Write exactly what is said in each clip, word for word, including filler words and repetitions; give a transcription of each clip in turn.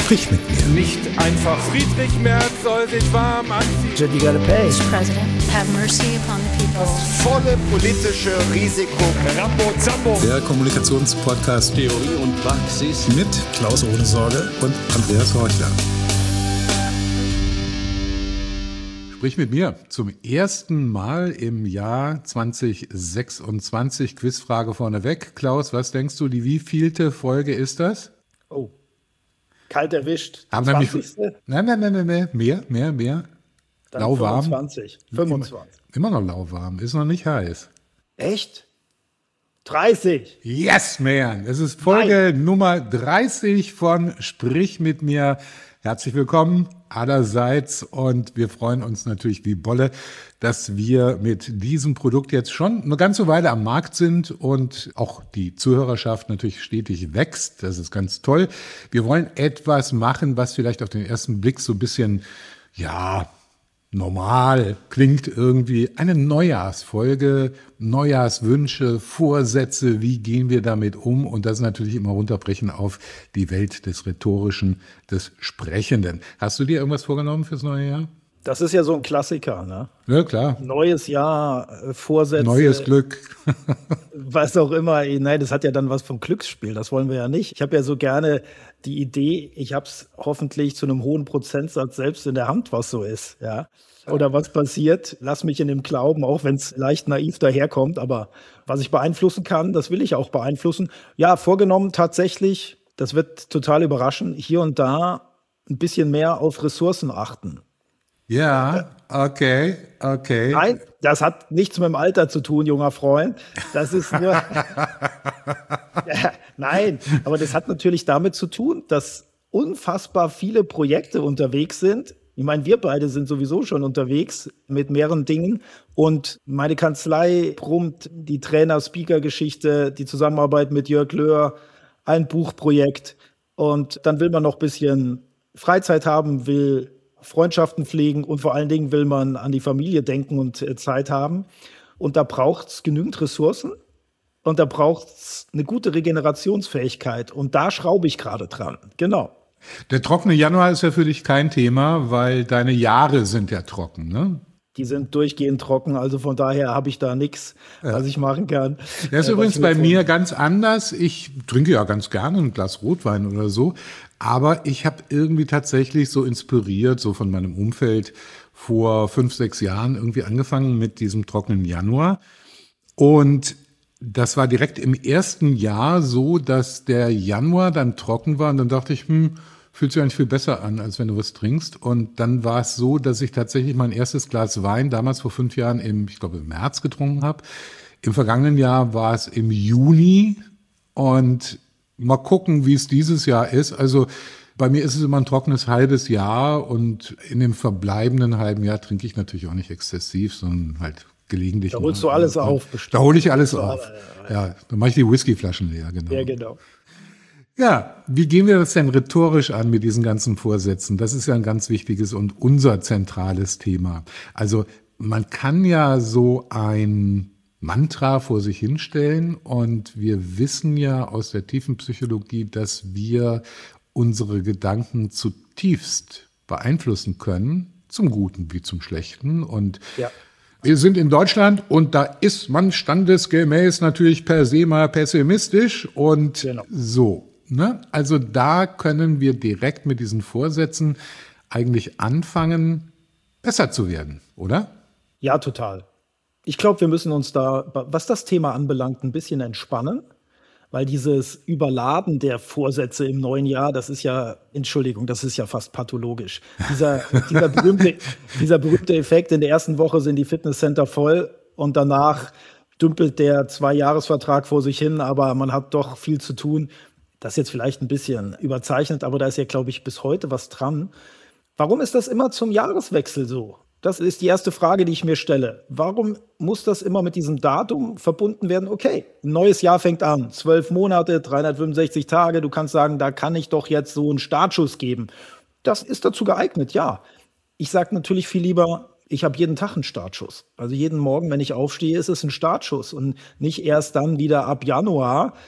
Sprich mit mir. Nicht einfach. Friedrich Merz soll sich warm anziehen. You gotta pay. Mister President, have mercy upon the people. Das volle politische Risiko. Rambo Zambo. Der Kommunikationspodcast Theorie und Praxis mit Klaus Ohnesorge und Andreas Horchler. Sprich mit mir zum ersten Mal im Jahr zwanzig sechsundzwanzig. Quizfrage vorneweg. Klaus, was denkst du, die wievielte Folge ist das? Oh, kalt erwischt. Haben nämlich, nein, nein, nein, nein, nein, mehr, mehr, mehr. Dann lauwarm. fünfundzwanzig. fünfundzwanzig. Immer, immer noch lauwarm, ist noch nicht heiß. Echt? dreißig. Yes, man. Es ist Folge Nein. Nummer dreißig von Sprich mit mir. Herzlich willkommen allerseits und wir freuen uns natürlich wie Bolle, dass wir mit diesem Produkt jetzt schon eine ganze Weile am Markt sind und auch die Zuhörerschaft natürlich stetig wächst. Das ist ganz toll. Wir wollen etwas machen, was vielleicht auf den ersten Blick so ein bisschen, ja, normal klingt irgendwie. Eine Neujahrsfolge, Neujahrswünsche, Vorsätze, wie gehen wir damit um? Und das natürlich immer runterbrechen auf die Welt des Rhetorischen, des Sprechenden. Hast du dir irgendwas vorgenommen fürs neue Jahr? Das ist ja so ein Klassiker, ne? Ja, klar. Neues Jahr, äh, Vorsätze. Neues Glück. Was auch immer. Nein, das hat ja dann was vom Glücksspiel. Das wollen wir ja nicht. Ich habe ja so gerne die Idee, ich habe es hoffentlich zu einem hohen Prozentsatz selbst in der Hand, was so ist, ja. Oder was passiert. Lass mich in dem Glauben, auch wenn es leicht naiv daherkommt. Aber was ich beeinflussen kann, das will ich auch beeinflussen. Ja, vorgenommen tatsächlich, das wird total überraschen, hier und da ein bisschen mehr auf Ressourcen achten. Ja, okay, okay. Nein, das hat nichts mit dem Alter zu tun, junger Freund. Das ist nur. ja, nein, aber das hat natürlich damit zu tun, dass unfassbar viele Projekte unterwegs sind. Ich meine, wir beide sind sowieso schon unterwegs mit mehreren Dingen. Und meine Kanzlei brummt, die Trainer-Speaker-Geschichte, die Zusammenarbeit mit Jörg Löhr, ein Buchprojekt. Und dann will man noch ein bisschen Freizeit haben, will Freundschaften pflegen und vor allen Dingen will man an die Familie denken und äh, Zeit haben. Und da braucht es genügend Ressourcen und da braucht es eine gute Regenerationsfähigkeit. Und da schraube ich gerade dran. Genau. Der trockene Januar ist ja für dich kein Thema, weil deine Jahre sind ja trocken, ne? Die sind durchgehend trocken, also von daher habe ich da nichts, ja, was ich machen kann. Das ist äh, übrigens bei mir ganz anders. Ich trinke ja ganz gerne ein Glas Rotwein oder so, aber ich habe irgendwie tatsächlich so inspiriert, so von meinem Umfeld, vor fünf, sechs Jahren irgendwie angefangen mit diesem trockenen Januar. Und das war direkt im ersten Jahr so, dass der Januar dann trocken war und dann dachte ich, hm, fühlt sich eigentlich viel besser an, als wenn du was trinkst. Und dann war es so, dass ich tatsächlich mein erstes Glas Wein damals vor fünf Jahren im, ich glaube, im März getrunken habe. Im vergangenen Jahr war es im Juni und mal gucken, wie es dieses Jahr ist. Also bei mir ist es immer ein trockenes halbes Jahr und in dem verbleibenden halben Jahr trinke ich natürlich auch nicht exzessiv, sondern halt gelegentlich. Da holst du alles auf. Bestimmt. Da hole ich alles auf. Ja, dann mache ich die Whiskyflaschen leer, genau. Ja, genau. Ja, wie gehen wir das denn rhetorisch an mit diesen ganzen Vorsätzen? Das ist ja ein ganz wichtiges und unser zentrales Thema. Also man kann ja so ein Mantra vor sich hinstellen und wir wissen ja aus der tiefen Psychologie, dass wir unsere Gedanken zutiefst beeinflussen können, zum Guten wie zum Schlechten. Und ja. Wir sind in Deutschland und da ist man standesgemäß natürlich per se mal pessimistisch und genau. so. Ne? Also da können wir direkt mit diesen Vorsätzen eigentlich anfangen, besser zu werden, oder? Ja, total. Ich glaube, wir müssen uns da, was das Thema anbelangt, ein bisschen entspannen, weil dieses Überladen der Vorsätze im neuen Jahr, das ist ja, Entschuldigung, das ist ja fast pathologisch. Dieser, dieser, berühmte, dieser berühmte Effekt, in der ersten Woche sind die Fitnesscenter voll und danach dümpelt der Zwei-Jahres-Vertrag vor sich hin, aber man hat doch viel zu tun. Das ist jetzt vielleicht ein bisschen überzeichnet, aber da ist ja, glaube ich, bis heute was dran. Warum ist das immer zum Jahreswechsel so? Das ist die erste Frage, die ich mir stelle. Warum muss das immer mit diesem Datum verbunden werden? Okay, ein neues Jahr fängt an, zwölf Monate, dreihundertfünfundsechzig Tage. Du kannst sagen, da kann ich doch jetzt so einen Startschuss geben. Das ist dazu geeignet, ja. Ich sage natürlich viel lieber, ich habe jeden Tag einen Startschuss. Also jeden Morgen, wenn ich aufstehe, ist es ein Startschuss und nicht erst dann wieder ab Januar.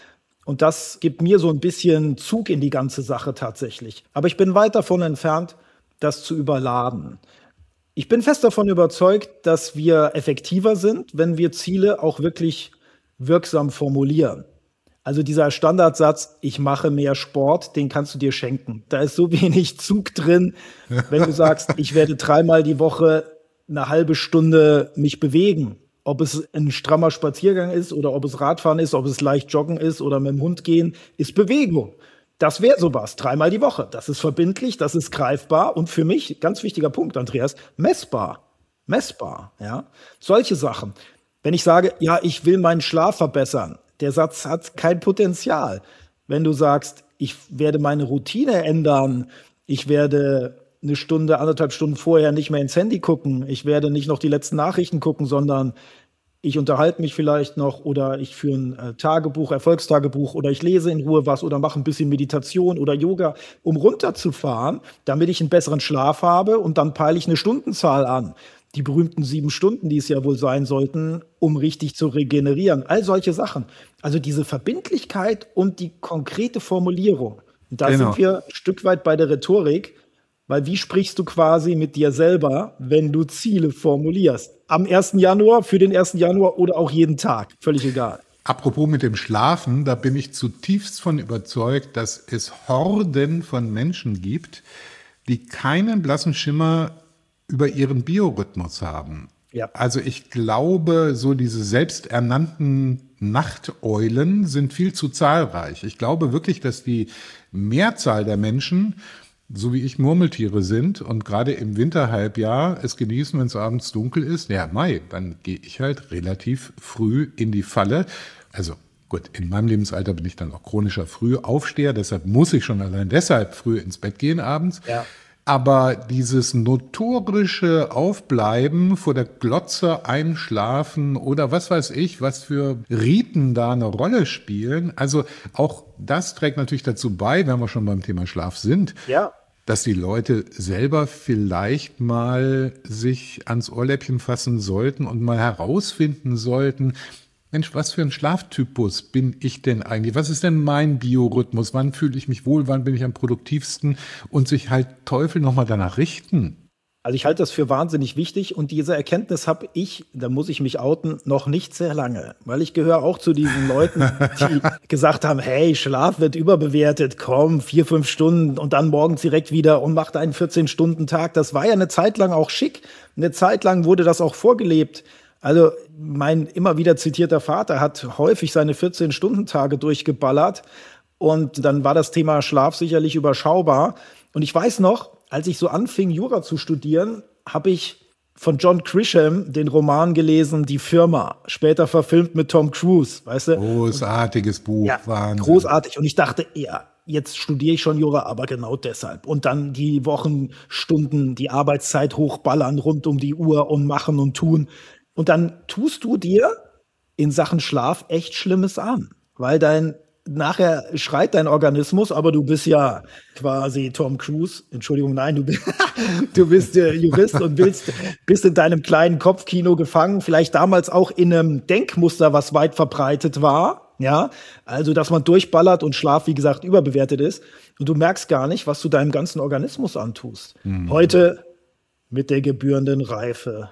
Und das gibt mir so ein bisschen Zug in die ganze Sache tatsächlich. Aber ich bin weit davon entfernt, das zu überladen. Ich bin fest davon überzeugt, dass wir effektiver sind, wenn wir Ziele auch wirklich wirksam formulieren. Also dieser Standardsatz, ich mache mehr Sport, den kannst du dir schenken. Da ist so wenig Zug drin, wenn du sagst, ich werde dreimal die Woche eine halbe Stunde mich bewegen. Ob es ein strammer Spaziergang ist oder ob es Radfahren ist, ob es leicht Joggen ist oder mit dem Hund gehen, ist Bewegung. Das wäre sowas, dreimal die Woche. Das ist verbindlich, das ist greifbar und für mich, ganz wichtiger Punkt, Andreas, messbar. Messbar, ja. Solche Sachen. Wenn ich sage, ja, ich will meinen Schlaf verbessern, der Satz hat kein Potenzial. Wenn du sagst, ich werde meine Routine ändern, ich werde eine Stunde, anderthalb Stunden vorher nicht mehr ins Handy gucken, ich werde nicht noch die letzten Nachrichten gucken, sondern ich unterhalte mich vielleicht noch oder ich führe ein äh, Tagebuch, Erfolgstagebuch oder ich lese in Ruhe was oder mache ein bisschen Meditation oder Yoga, um runterzufahren, damit ich einen besseren Schlaf habe und dann peile ich eine Stundenzahl an. Die berühmten sieben Stunden, die es ja wohl sein sollten, um richtig zu regenerieren. All solche Sachen. Also diese Verbindlichkeit und die konkrete Formulierung. Und da Genau. sind wir ein Stück weit bei der Rhetorik, weil wie sprichst du quasi mit dir selber, wenn du Ziele formulierst? Am ersten Januar, für den ersten Januar oder auch jeden Tag. Völlig egal. Apropos mit dem Schlafen, da bin ich zutiefst von überzeugt, dass es Horden von Menschen gibt, die keinen blassen Schimmer über ihren Biorhythmus haben. Ja. Also ich glaube, so diese selbsternannten Nachteulen sind viel zu zahlreich. Ich glaube wirklich, dass die Mehrzahl der Menschen, so wie ich, Murmeltiere sind und gerade im Winterhalbjahr es genießen, wenn es abends dunkel ist. Ja, Mai, dann gehe ich halt relativ früh in die Falle. Also gut, in meinem Lebensalter bin ich dann auch chronischer Frühaufsteher, deshalb muss ich schon allein deshalb früh ins Bett gehen abends. Ja. Aber dieses notorische Aufbleiben, vor der Glotze einschlafen oder was weiß ich, was für Riten da eine Rolle spielen, also auch das trägt natürlich dazu bei, wenn wir schon beim Thema Schlaf sind, Ja. dass die Leute selber vielleicht mal sich ans Ohrläppchen fassen sollten und mal herausfinden sollten, Mensch, was für ein Schlaftypus bin ich denn eigentlich? Was ist denn mein Biorhythmus? Wann fühle ich mich wohl? Wann bin ich am produktivsten? Und sich halt Teufel nochmal danach richten. Also ich halte das für wahnsinnig wichtig und diese Erkenntnis habe ich, da muss ich mich outen, noch nicht sehr lange. Weil ich gehöre auch zu diesen Leuten, die gesagt haben, hey, Schlaf wird überbewertet, komm, vier, fünf Stunden und dann morgens direkt wieder und macht einen vierzehn-Stunden-Tag. Das war ja eine Zeit lang auch schick. Eine Zeit lang wurde das auch vorgelebt. Also mein immer wieder zitierter Vater hat häufig seine vierzehn-Stunden-Tage durchgeballert und dann war das Thema Schlaf sicherlich überschaubar. Und ich weiß noch, als ich so anfing, Jura zu studieren, habe ich von John Grisham den Roman gelesen, Die Firma, später verfilmt mit Tom Cruise, weißt du? Großartiges Buch, Ja, Wahnsinn. großartig. Und ich dachte, ja, jetzt studiere ich schon Jura, aber genau deshalb. Und dann die Wochenstunden, die Arbeitszeit hochballern rund um die Uhr und machen und tun. Und dann tust du dir in Sachen Schlaf echt Schlimmes an, weil dein nachher schreit dein Organismus, aber du bist ja quasi Tom Cruise. Entschuldigung, nein, du bist, du bist äh, Jurist und willst, bist in deinem kleinen Kopfkino gefangen, vielleicht damals auch in einem Denkmuster, was weit verbreitet war. Ja, also, dass man durchballert und Schlaf, wie gesagt, überbewertet ist. Und du merkst gar nicht, was du deinem ganzen Organismus antust. Mhm. Heute mit der gebührenden Reife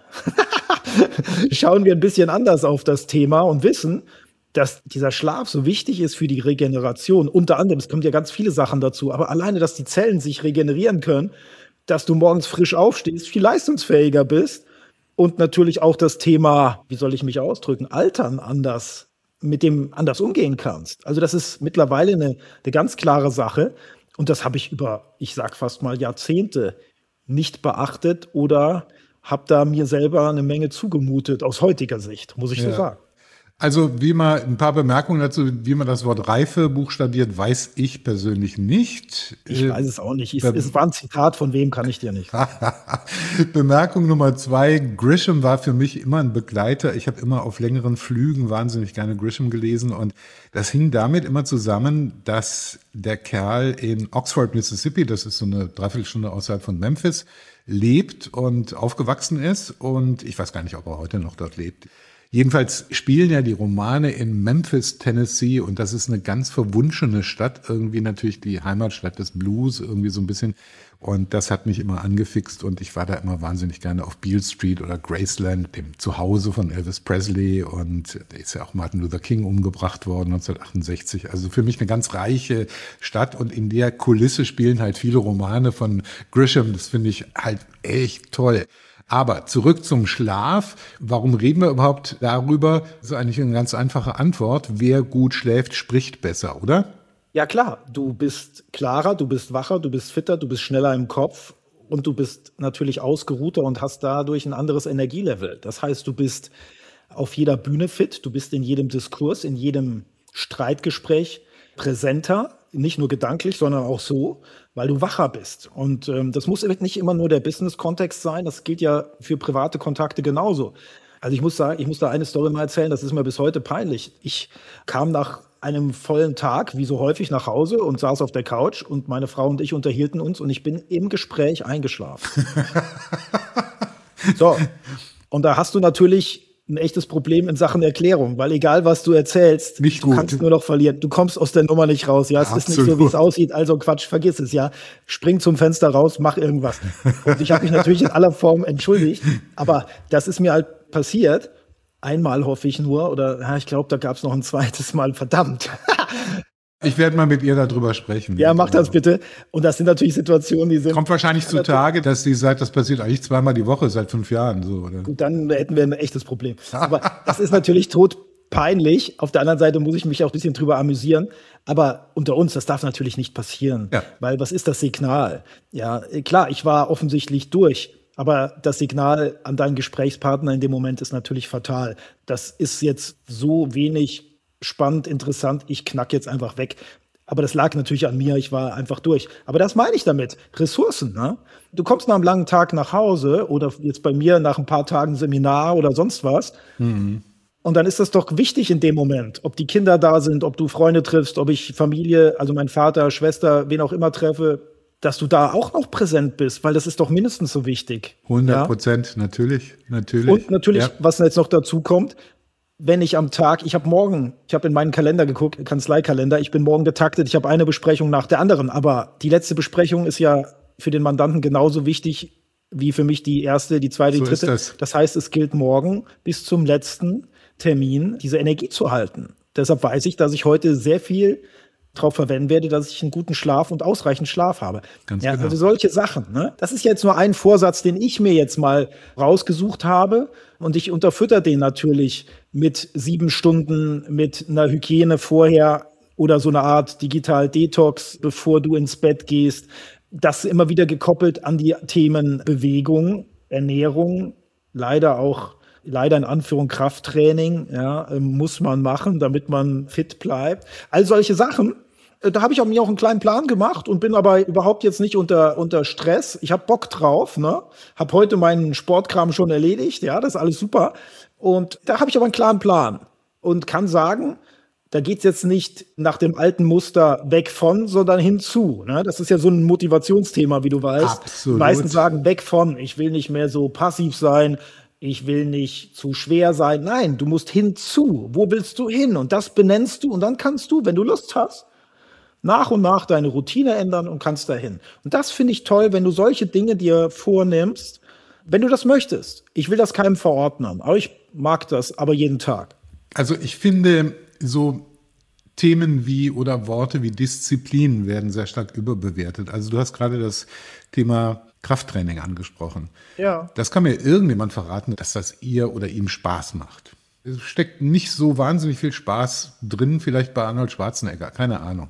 schauen wir ein bisschen anders auf das Thema und wissen, dass dieser Schlaf so wichtig ist für die Regeneration. Unter anderem, es kommt ja ganz viele Sachen dazu, aber alleine, dass die Zellen sich regenerieren können, dass du morgens frisch aufstehst, viel leistungsfähiger bist und natürlich auch das Thema, wie soll ich mich ausdrücken, Altern anders, mit dem anders umgehen kannst. Also das ist mittlerweile eine, eine ganz klare Sache und das habe ich über, ich sag fast mal Jahrzehnte nicht beachtet oder habe da mir selber eine Menge zugemutet, aus heutiger Sicht, muss ich Ja. so sagen. Also wie man ein paar Bemerkungen dazu, wie man das Wort Reife buchstabiert, weiß ich persönlich nicht. Ich Äh, weiß es auch nicht. Ich, Be- es war ein Zitat, von wem kann ich dir nicht. Bemerkung Nummer zwei, Grisham war für mich immer ein Begleiter. Ich habe immer auf längeren Flügen wahnsinnig gerne Grisham gelesen und das hing damit immer zusammen, dass der Kerl in Oxford, Mississippi, das ist so eine Dreiviertelstunde außerhalb von Memphis, lebt und aufgewachsen ist und ich weiß gar nicht, ob er heute noch dort lebt. Jedenfalls spielen ja die Romane in Memphis, Tennessee, und das ist eine ganz verwunschene Stadt, irgendwie natürlich die Heimatstadt des Blues, irgendwie so ein bisschen. Und das hat mich immer angefixt und ich war da immer wahnsinnig gerne auf Beale Street oder Graceland, dem Zuhause von Elvis Presley, und da ist ja auch Martin Luther King umgebracht worden neunzehnhundertachtundsechzig. Also für mich eine ganz reiche Stadt, und in der Kulisse spielen halt viele Romane von Grisham. Das finde ich halt echt toll. Aber zurück zum Schlaf. Warum reden wir überhaupt darüber? Das ist eigentlich eine ganz einfache Antwort. Wer gut schläft, spricht besser, oder? Ja klar, du bist klarer, du bist wacher, du bist fitter, du bist schneller im Kopf und du bist natürlich ausgeruhter und hast dadurch ein anderes Energielevel. Das heißt, du bist auf jeder Bühne fit, du bist in jedem Diskurs, in jedem Streitgespräch präsenter, nicht nur gedanklich, sondern auch so, weil du wacher bist. Und ähm, das muss nicht immer nur der Business-Kontext sein, das gilt ja für private Kontakte genauso. Also ich muss sagen, ich muss da eine Story mal erzählen, das ist mir bis heute peinlich. Ich kam nach einem vollen Tag, wie so häufig, nach Hause und saß auf der Couch und meine Frau und ich unterhielten uns und ich bin im Gespräch eingeschlafen. So, und da hast du natürlich ein echtes Problem in Sachen Erklärung, weil egal, was du erzählst, nicht du gut. kannst nur noch verlieren. Du kommst aus der Nummer nicht raus. Ja, es Absolut. Ist nicht so, wie es aussieht. Also Quatsch, vergiss es. Ja, spring zum Fenster raus, mach irgendwas. Und ich habe mich natürlich in aller Form entschuldigt, aber das ist mir halt passiert. Einmal hoffe ich nur, oder ja, ich glaube, da gab es noch ein zweites Mal. Verdammt. Ich werde mal mit ihr darüber sprechen. Ja, mach das bitte. Und das sind natürlich Situationen, die sind... Kommt wahrscheinlich zutage, dass sie sagt, das passiert eigentlich zweimal die Woche seit fünf Jahren. So, oder? Gut, dann hätten wir ein echtes Problem. Aber das ist natürlich todpeinlich. Auf der anderen Seite muss ich mich auch ein bisschen drüber amüsieren. Aber unter uns, das darf natürlich nicht passieren. Ja. Weil was ist das Signal? Ja, klar, ich war offensichtlich durch. Aber das Signal an deinen Gesprächspartner in dem Moment ist natürlich fatal. Das ist jetzt so wenig spannend, interessant, ich knack jetzt einfach weg. Aber das lag natürlich an mir, ich war einfach durch. Aber das meine ich damit, Ressourcen. Ne? Du kommst nach einem langen Tag nach Hause oder jetzt bei mir nach ein paar Tagen Seminar oder sonst was. Mhm. Und dann ist das doch wichtig in dem Moment, ob die Kinder da sind, ob du Freunde triffst, ob ich Familie, also mein Vater, Schwester, wen auch immer treffe, dass du da auch noch präsent bist, weil das ist doch mindestens so wichtig. hundert Prozent, ja? natürlich, natürlich. Und natürlich, ja. was jetzt noch dazu kommt, wenn ich am Tag, ich habe morgen, ich habe in meinen Kalender geguckt, Kanzleikalender, ich bin morgen getaktet, ich habe eine Besprechung nach der anderen, aber die letzte Besprechung ist ja für den Mandanten genauso wichtig wie für mich die erste, die zweite, die so dritte. Das. das heißt, es gilt morgen bis zum letzten Termin diese Energie zu halten. Deshalb weiß ich, dass ich heute sehr viel darauf verwenden werde, dass ich einen guten Schlaf und ausreichend Schlaf habe. Ganz ja, genau. Also solche Sachen. Ne? Das ist jetzt nur ein Vorsatz, den ich mir jetzt mal rausgesucht habe. Und ich unterfütter den natürlich mit sieben Stunden, mit einer Hygiene vorher oder so eine Art Digital-Detox, bevor du ins Bett gehst. Das immer wieder gekoppelt an die Themen Bewegung, Ernährung, leider auch leider in Anführung Krafttraining, ja, muss man machen, damit man fit bleibt. All solche Sachen. Da habe ich auch mir auch einen kleinen Plan gemacht und bin aber überhaupt jetzt nicht unter unter Stress. Ich habe Bock drauf, ne? Habe heute meinen Sportkram schon erledigt, ja, das ist alles super. Und da habe ich aber einen klaren Plan und kann sagen, da geht's jetzt nicht nach dem alten Muster weg von, sondern hinzu. Ne? Das ist ja so ein Motivationsthema, wie du weißt. Absolut. Die meisten sagen weg von, ich will nicht mehr so passiv sein, ich will nicht zu schwer sein. Nein, du musst hinzu. Wo willst du hin? Und das benennst du und dann kannst du, wenn du Lust hast, nach und nach deine Routine ändern und kannst dahin. Und das finde ich toll, wenn du solche Dinge dir vornimmst, wenn du das möchtest. Ich will das keinem verordnen, aber ich mag das, aber jeden Tag. Also ich finde, so Themen wie oder Worte wie Disziplin werden sehr stark überbewertet. Also du hast gerade das Thema Krafttraining angesprochen. Ja. Das kann mir irgendjemand verraten, dass das ihr oder ihm Spaß macht. Es steckt nicht so wahnsinnig viel Spaß drin, vielleicht bei Arnold Schwarzenegger, keine Ahnung.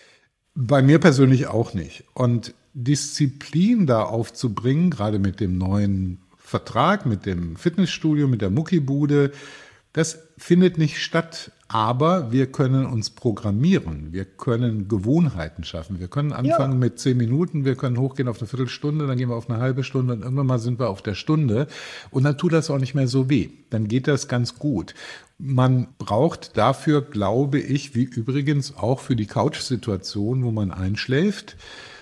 Bei mir persönlich auch nicht. Und Disziplin da aufzubringen, gerade mit dem neuen Vertrag, mit dem Fitnessstudio, mit der Muckibude, das findet nicht statt. Aber wir können uns programmieren, wir können Gewohnheiten schaffen. Wir können anfangen ja. mit zehn Minuten, wir können hochgehen auf eine Viertelstunde, dann gehen wir auf eine halbe Stunde und irgendwann mal sind wir auf der Stunde. Und dann tut das auch nicht mehr so weh. Dann geht das ganz gut. Man braucht dafür, glaube ich, wie übrigens auch für die Couch-Situation, wo man einschläft,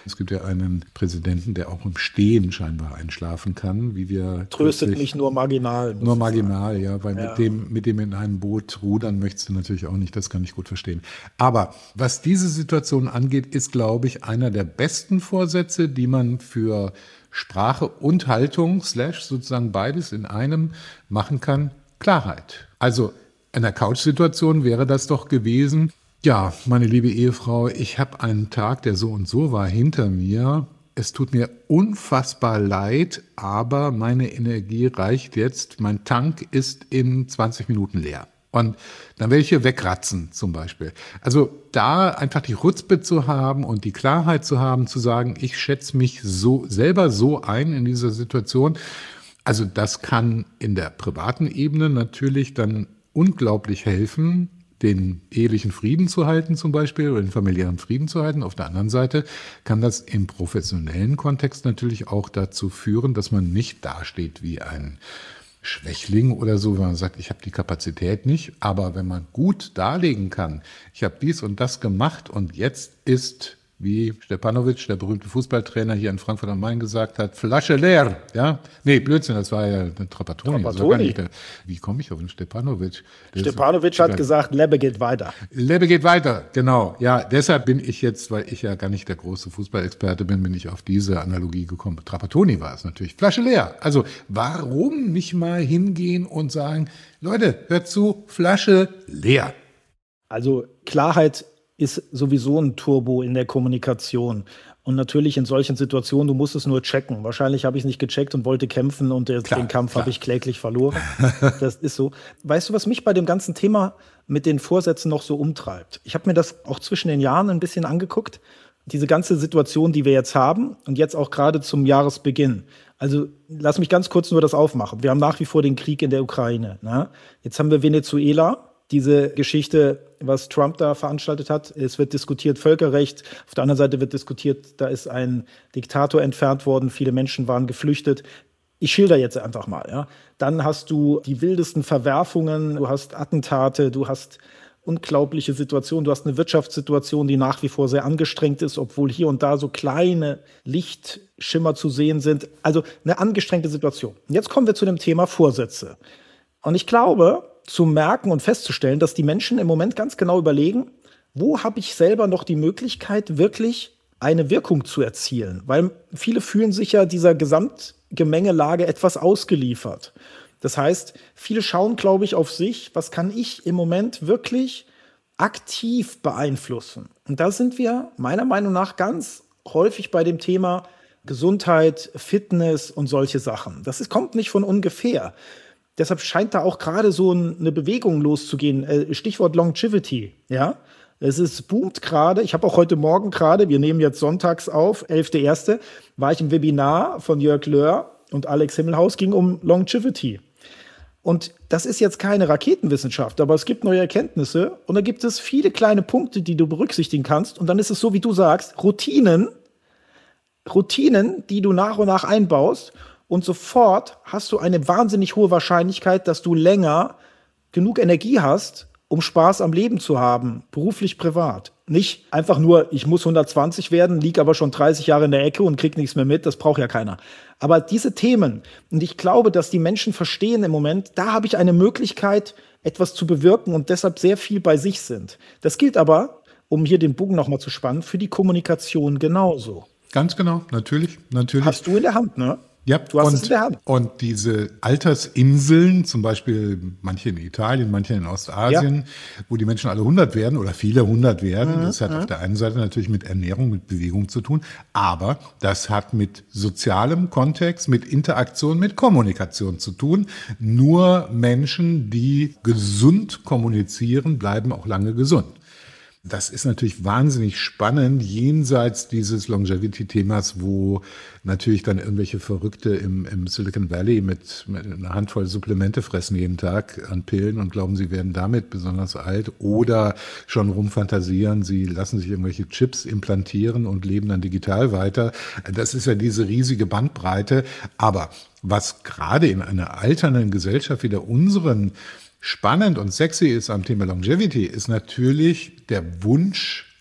Es gibt ja einen Präsidenten, der auch im Stehen scheinbar einschlafen kann, wie wir tröstet mich nur marginal. Nur marginal, ja, weil ja. mit dem, mit dem in einem Boot rudern möchtest du natürlich auch nicht, das kann ich gut verstehen. Aber was diese Situation angeht, ist, glaube ich, einer der besten Vorsätze, die man für Sprache und Haltung, slash sozusagen beides in einem machen kann, Klarheit. Also in der Couch-Situation wäre das doch gewesen, ja, meine liebe Ehefrau, ich habe einen Tag, der so und so war, hinter mir. Es tut mir unfassbar leid, aber meine Energie reicht jetzt. Mein Tank ist in zwanzig Minuten leer. Und dann werde ich hier wegratzen zum Beispiel. Also da einfach die Chutzpe zu haben und die Klarheit zu haben, zu sagen, ich schätze mich so selber so ein in dieser Situation. Also das kann in der privaten Ebene natürlich dann unglaublich helfen, den ehelichen Frieden zu halten zum Beispiel oder den familiären Frieden zu halten. Auf der anderen Seite kann das im professionellen Kontext natürlich auch dazu führen, dass man nicht dasteht wie ein Schwächling oder so, wenn man sagt, ich habe die Kapazität nicht. Aber wenn man gut darlegen kann, ich habe dies und das gemacht und jetzt ist, wie Stepanovic, der berühmte Fußballtrainer hier in Frankfurt am Main gesagt hat, Flasche leer. Ja, nee, Blödsinn, das war ja der Trapattoni. Das war gar nicht der, wie komme ich auf den Stepanovic? Der Stepanovic hat gesagt, Lebbe geht weiter. Lebbe geht weiter, genau. Ja, deshalb bin ich jetzt, weil ich ja gar nicht der große Fußballexperte bin, bin ich auf diese Analogie gekommen. Trapattoni war es natürlich. Flasche leer. Also warum nicht mal hingehen und sagen, Leute, hört zu, Flasche leer. Also Klarheit ist sowieso ein Turbo in der Kommunikation. Und natürlich in solchen Situationen, du musst es nur checken. Wahrscheinlich habe ich es nicht gecheckt und wollte kämpfen und der, klar, den Kampf habe ich kläglich verloren. Das ist so. Weißt du, was mich bei dem ganzen Thema mit den Vorsätzen noch so umtreibt? Ich habe mir das auch zwischen den Jahren ein bisschen angeguckt. Diese ganze Situation, die wir jetzt haben und jetzt auch gerade zum Jahresbeginn. Also lass mich ganz kurz nur das aufmachen. Wir haben nach wie vor den Krieg in der Ukraine. Ne? Jetzt haben wir Venezuela. Diese Geschichte, was Trump da veranstaltet hat, es wird diskutiert Völkerrecht, auf der anderen Seite wird diskutiert, da ist ein Diktator entfernt worden, viele Menschen waren geflüchtet. Ich schilder jetzt einfach mal. Ja. Dann hast du die wildesten Verwerfungen, du hast Attentate, du hast unglaubliche Situationen, du hast eine Wirtschaftssituation, die nach wie vor sehr angestrengt ist, obwohl hier und da so kleine Lichtschimmer zu sehen sind. Also eine angestrengte Situation. Und jetzt kommen wir zu dem Thema Vorsätze. Und ich glaube, zu merken und festzustellen, dass die Menschen im Moment ganz genau überlegen, wo habe ich selber noch die Möglichkeit, wirklich eine Wirkung zu erzielen? Weil viele fühlen sich ja dieser Gesamtgemengelage etwas ausgeliefert. Das heißt, viele schauen, glaube ich, auf sich, was kann ich im Moment wirklich aktiv beeinflussen? Und da sind wir meiner Meinung nach ganz häufig bei dem Thema Gesundheit, Fitness und solche Sachen. Das ist, kommt nicht von ungefähr. Deshalb scheint da auch gerade so eine Bewegung loszugehen. Stichwort Longevity, ja. Es ist boomt gerade. Ich habe auch heute Morgen gerade, wir nehmen jetzt sonntags auf, elfter erster, war ich im Webinar von Jörg Löhr und Alex Himmelhaus, ging um Longevity. Und das ist jetzt keine Raketenwissenschaft, aber es gibt neue Erkenntnisse und da gibt es viele kleine Punkte, die du berücksichtigen kannst. Und dann ist es so, wie du sagst, Routinen, Routinen, die du nach und nach einbaust. Und sofort hast du eine wahnsinnig hohe Wahrscheinlichkeit, dass du länger genug Energie hast, um Spaß am Leben zu haben, beruflich, privat. Nicht einfach nur, ich muss hundertzwanzig werden, lieg aber schon dreißig Jahre in der Ecke und krieg nichts mehr mit, das braucht ja keiner. Aber diese Themen, und ich glaube, dass die Menschen verstehen im Moment, da habe ich eine Möglichkeit, etwas zu bewirken und deshalb sehr viel bei sich sind. Das gilt aber, um hier den Bogen nochmal zu spannen, für die Kommunikation genauso. Ganz genau, natürlich, natürlich. Hast du in der Hand, ne? Ja, du hast und, es in der Hand. Und diese Altersinseln, zum Beispiel manche in Italien, manche in Ostasien, ja, wo die Menschen alle hundert werden oder viele hundert werden, mhm, das hat mhm. auf der einen Seite natürlich mit Ernährung, mit Bewegung zu tun, aber das hat mit sozialem Kontext, mit Interaktion, mit Kommunikation zu tun. Nur Menschen, die gesund kommunizieren, bleiben auch lange gesund. Das ist natürlich wahnsinnig spannend, jenseits dieses Longevity-Themas, wo natürlich dann irgendwelche Verrückte im, im Silicon Valley mit, mit einer Handvoll Supplemente fressen jeden Tag an Pillen und glauben, sie werden damit besonders alt oder schon rumfantasieren, sie lassen sich irgendwelche Chips implantieren und leben dann digital weiter. Das ist ja diese riesige Bandbreite. Aber was gerade in einer alternden Gesellschaft wie der unseren spannend und sexy ist am Thema Longevity, ist natürlich der Wunsch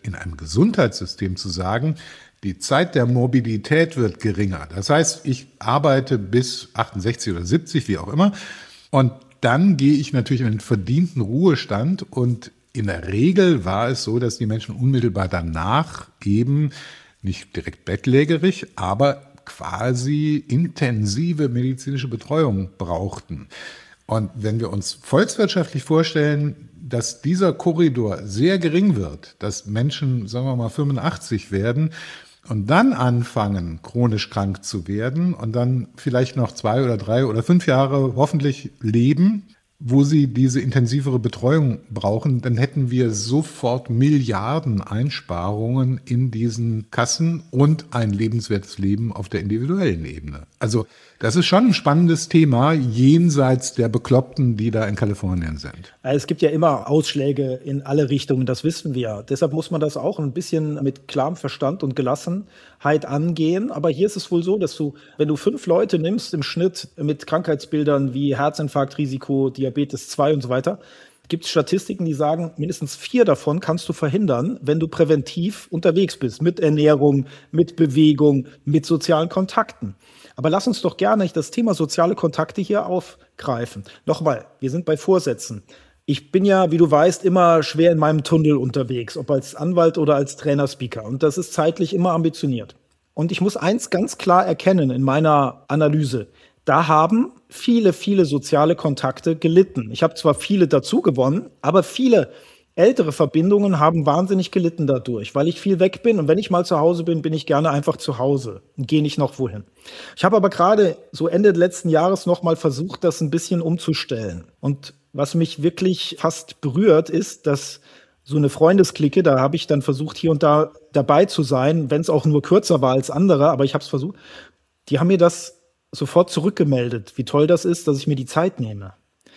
in einem Gesundheitssystem zu sagen, die Zeit der Morbidität wird geringer. Das heißt, ich arbeite bis achtundsechzig oder siebzig, wie auch immer. Und dann gehe ich natürlich in den verdienten Ruhestand. Und in der Regel war es so, dass die Menschen unmittelbar danach eben nicht direkt bettlägerig, aber quasi intensive medizinische Betreuung brauchten. Und wenn wir uns volkswirtschaftlich vorstellen, dass dieser Korridor sehr gering wird, dass Menschen, sagen wir mal, fünfundachtzig werden und dann anfangen, chronisch krank zu werden und dann vielleicht noch zwei oder drei oder fünf Jahre hoffentlich leben, wo sie diese intensivere Betreuung brauchen, dann hätten wir sofort Milliarden Einsparungen in diesen Kassen und ein lebenswertes Leben auf der individuellen Ebene. Also das ist schon ein spannendes Thema, jenseits der Bekloppten, die da in Kalifornien sind. Es gibt ja immer Ausschläge in alle Richtungen, das wissen wir. Deshalb muss man das auch ein bisschen mit klarem Verstand und Gelassenheit angehen. Aber hier ist es wohl so, dass du, wenn du fünf Leute nimmst im Schnitt mit Krankheitsbildern wie Herzinfarktrisiko, Diabetes zwei und so weiter, gibt es Statistiken, die sagen, mindestens vier davon kannst du verhindern, wenn du präventiv unterwegs bist, mit Ernährung, mit Bewegung, mit sozialen Kontakten. Aber lass uns doch gerne das Thema soziale Kontakte hier aufgreifen. Nochmal, wir sind bei Vorsätzen. Ich bin ja, wie du weißt, immer schwer in meinem Tunnel unterwegs, ob als Anwalt oder als Trainer-Speaker. Und das ist zeitlich immer ambitioniert. Und ich muss eins ganz klar erkennen in meiner Analyse. Da haben viele, viele soziale Kontakte gelitten. Ich habe zwar viele dazu gewonnen, aber viele ältere Verbindungen haben wahnsinnig gelitten dadurch, weil ich viel weg bin. Und wenn ich mal zu Hause bin, bin ich gerne einfach zu Hause und gehe nicht noch wohin. Ich habe aber gerade so Ende letzten Jahres noch mal versucht, das ein bisschen umzustellen. Und was mich wirklich fast berührt, ist, dass so eine Freundesklicke, da habe ich dann versucht, hier und da dabei zu sein, wenn es auch nur kürzer war als andere, aber ich habe es versucht. Die haben mir das sofort zurückgemeldet, wie toll das ist, dass ich mir die Zeit nehme.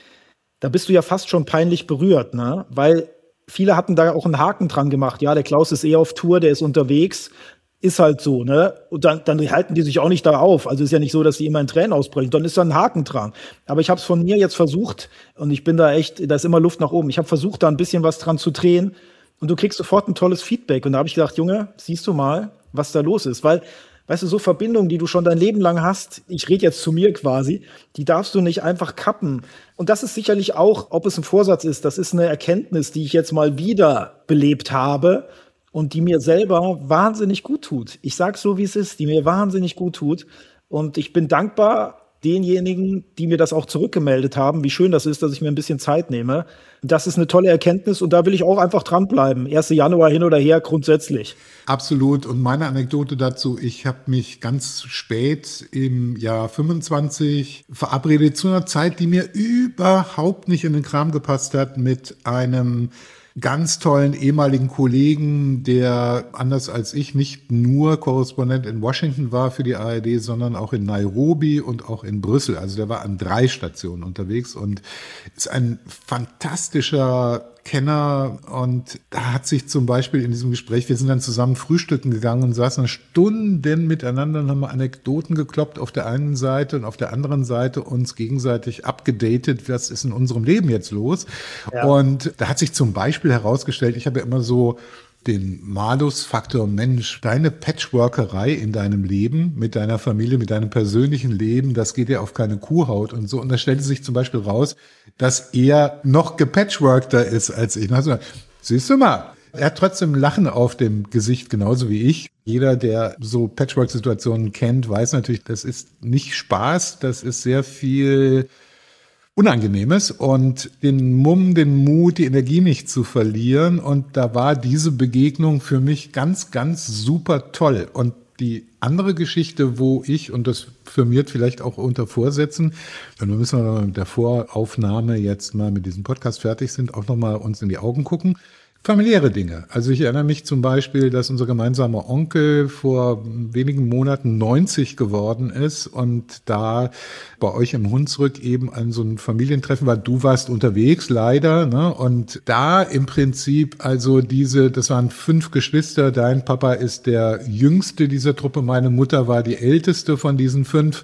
Da bist du ja fast schon peinlich berührt, ne? Weil viele hatten da auch einen Haken dran gemacht. Ja, der Klaus ist eh auf Tour, der ist unterwegs. Ist halt so, ne? Und dann, dann halten die sich auch nicht da auf. Also ist ja nicht so, dass die immer in Tränen ausbrechen. Dann ist da ein Haken dran. Aber ich habe es von mir jetzt versucht und ich bin da echt, da ist immer Luft nach oben. Ich habe versucht, da ein bisschen was dran zu drehen und du kriegst sofort ein tolles Feedback. Und da habe ich gedacht, Junge, siehst du mal, was da los ist. Weil, weißt du, so Verbindungen, die du schon dein Leben lang hast, ich rede jetzt zu mir quasi, die darfst du nicht einfach kappen. Und das ist sicherlich auch, ob es ein Vorsatz ist, das ist eine Erkenntnis, die ich jetzt mal wieder belebt habe und die mir selber wahnsinnig gut tut. Ich sage so, wie es ist, die mir wahnsinnig gut tut. Und ich bin dankbar denjenigen, die mir das auch zurückgemeldet haben, wie schön das ist, dass ich mir ein bisschen Zeit nehme. Das ist eine tolle Erkenntnis und da will ich auch einfach dranbleiben. erster Januar hin oder her grundsätzlich. Absolut. Und meine Anekdote dazu, ich habe mich ganz spät im Jahr fünfundzwanzig verabredet zu einer Zeit, die mir überhaupt nicht in den Kram gepasst hat, mit einem ganz tollen ehemaligen Kollegen, der anders als ich nicht nur Korrespondent in Washington war für die A R D, sondern auch in Nairobi und auch in Brüssel. Also der war an drei Stationen unterwegs und ist ein fantastischer Kenner. Und da hat sich zum Beispiel in diesem Gespräch, wir sind dann zusammen frühstücken gegangen und saßen Stunden miteinander und haben Anekdoten gekloppt auf der einen Seite und auf der anderen Seite uns gegenseitig abgedatet, was ist in unserem Leben jetzt los. Ja. Und da hat sich zum Beispiel herausgestellt, ich habe ja immer so den Malus-Faktor Mensch, deine Patchworkerei in deinem Leben, mit deiner Familie, mit deinem persönlichen Leben, das geht ja auf keine Kuhhaut und so. Und da stellte sich zum Beispiel raus, dass er noch gepatchworkter ist als ich. Also, siehst du mal, er hat trotzdem Lachen auf dem Gesicht, genauso wie ich. Jeder, der so Patchwork-Situationen kennt, weiß natürlich, das ist nicht Spaß, das ist sehr viel Unangenehmes und den Mumm, den Mut, die Energie nicht zu verlieren. Und da war diese Begegnung für mich ganz, ganz super toll. Und die andere Geschichte, wo ich, und das firmiert vielleicht auch unter Vorsätzen, und wir müssen wir mit der Voraufnahme jetzt mal mit diesem Podcast fertig sind, auch nochmal uns in die Augen gucken. Familiäre Dinge. Also ich erinnere mich zum Beispiel, dass unser gemeinsamer Onkel vor wenigen Monaten neunzig geworden ist und da bei euch im Hunsrück eben an so ein Familientreffen war. Du warst unterwegs, leider, ne? Und da im Prinzip also diese, das waren fünf Geschwister. Dein Papa ist der jüngste dieser Truppe. Meine Mutter war die älteste von diesen fünf.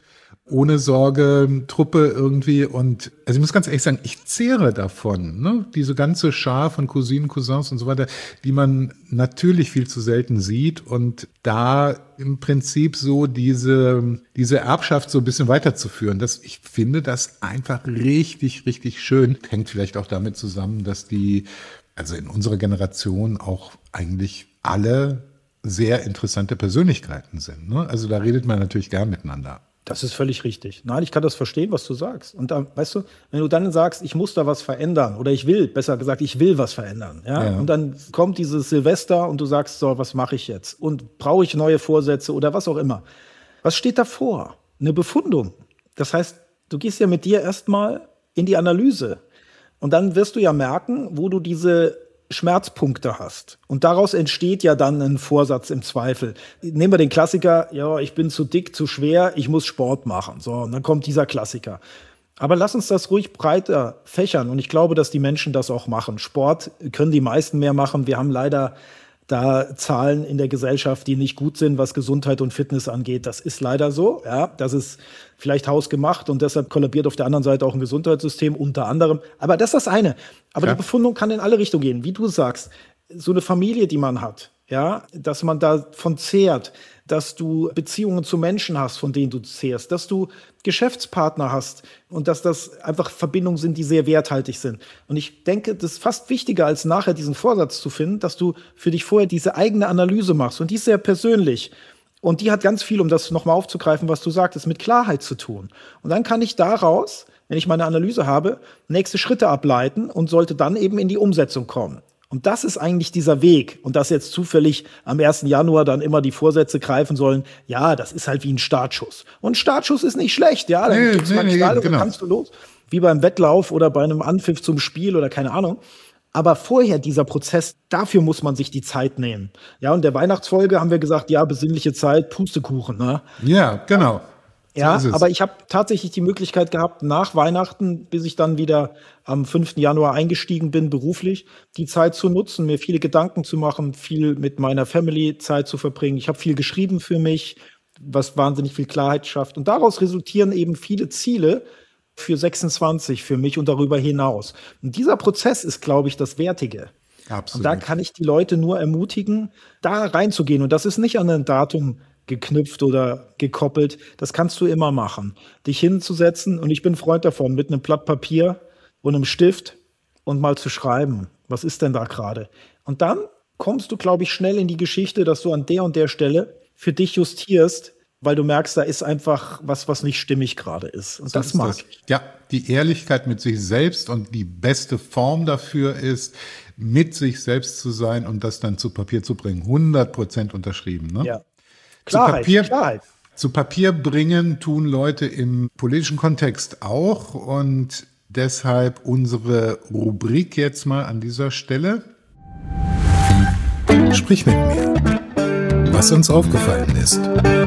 ohne Sorge Truppe irgendwie. Und also ich muss ganz ehrlich sagen, ich zehre davon, ne? Diese ganze Schar von Cousinen, Cousins und so weiter, die man natürlich viel zu selten sieht und da im Prinzip so diese, diese Erbschaft so ein bisschen weiterzuführen. Das, ich finde das einfach richtig, richtig schön. Hängt vielleicht auch damit zusammen, dass die, also in unserer Generation auch eigentlich alle sehr interessante Persönlichkeiten sind, ne? Also da redet man natürlich gern miteinander. Das ist völlig richtig. Nein, ich kann das verstehen, was du sagst. Und da, weißt du, wenn du dann sagst, ich muss da was verändern oder ich will, besser gesagt, ich will was verändern, ja, Ja. und dann kommt dieses Silvester und du sagst, so, was mache ich jetzt? Und brauche ich neue Vorsätze oder was auch immer? Was steht davor? Eine Befundung. Das heißt, du gehst ja mit dir erstmal in die Analyse und dann wirst du ja merken, wo du diese Schmerzpunkte hast. Und daraus entsteht ja dann ein Vorsatz im Zweifel. Nehmen wir den Klassiker, ja, ich bin zu dick, zu schwer, ich muss Sport machen. So, und dann kommt dieser Klassiker. Aber lass uns das ruhig breiter fächern. Und ich glaube, dass die Menschen das auch machen. Sport können die meisten mehr machen. Wir haben leider da Zahlen in der Gesellschaft, die nicht gut sind, was Gesundheit und Fitness angeht. Das ist leider so. Ja, das ist vielleicht hausgemacht und deshalb kollabiert auf der anderen Seite auch ein Gesundheitssystem unter anderem. Aber das ist das eine. Aber Ja. die Befundung kann in alle Richtungen gehen. Wie du sagst, so eine Familie, die man hat, ja, dass man davon zehrt, dass du Beziehungen zu Menschen hast, von denen du zehrst, dass du Geschäftspartner hast und dass das einfach Verbindungen sind, die sehr werthaltig sind. Und ich denke, das ist fast wichtiger, als nachher diesen Vorsatz zu finden, dass du für dich vorher diese eigene Analyse machst. Und die ist sehr persönlich. Und die hat ganz viel, um das nochmal aufzugreifen, was du sagtest, mit Klarheit zu tun. Und dann kann ich daraus, wenn ich meine Analyse habe, nächste Schritte ableiten und sollte dann eben in die Umsetzung kommen. Und das ist eigentlich dieser Weg. Und dass jetzt zufällig am ersten Januar dann immer die Vorsätze greifen sollen, ja, das ist halt wie ein Startschuss. Und ein Startschuss ist nicht schlecht, ja, dann Nee, gibt's nee, mal die nee, Gnade und genau. dann kannst du los. Wie beim Wettlauf oder bei einem Anpfiff zum Spiel oder keine Ahnung. Aber vorher dieser Prozess, dafür muss man sich die Zeit nehmen. Ja, und der Weihnachtsfolge haben wir gesagt, ja, besinnliche Zeit, Pustekuchen, ne? Ja, genau. Ja, So ist es. aber ich habe tatsächlich die Möglichkeit gehabt, nach Weihnachten, bis ich dann wieder am fünften Januar eingestiegen bin, beruflich, die Zeit zu nutzen, mir viele Gedanken zu machen, viel mit meiner Family Zeit zu verbringen. Ich habe viel geschrieben für mich, was wahnsinnig viel Klarheit schafft. Und daraus resultieren eben viele Ziele für sechsundzwanzig für mich und darüber hinaus. Und dieser Prozess ist, glaube ich, das Wertige. Absolut. Und da kann ich die Leute nur ermutigen, da reinzugehen. Und das ist nicht an ein Datum geknüpft oder gekoppelt. Das kannst du immer machen. Dich hinzusetzen, und ich bin Freund davon, mit einem Blatt Papier und einem Stift und mal zu schreiben. Was ist denn da gerade? Und dann kommst du, glaube ich, schnell in die Geschichte, dass du an der und der Stelle für dich justierst, weil du merkst, da ist einfach was, was nicht stimmig gerade ist. Und das ist mag das. ich. Ja, die Ehrlichkeit mit sich selbst und die beste Form dafür ist, mit sich selbst zu sein und das dann zu Papier zu bringen. hundert Prozent unterschrieben. Ne? Ja. Zu Klarheit, Papier, Klarheit. zu Papier bringen tun Leute im politischen Kontext auch und deshalb unsere Rubrik jetzt mal an dieser Stelle. Sprich mit mir, was uns aufgefallen ist.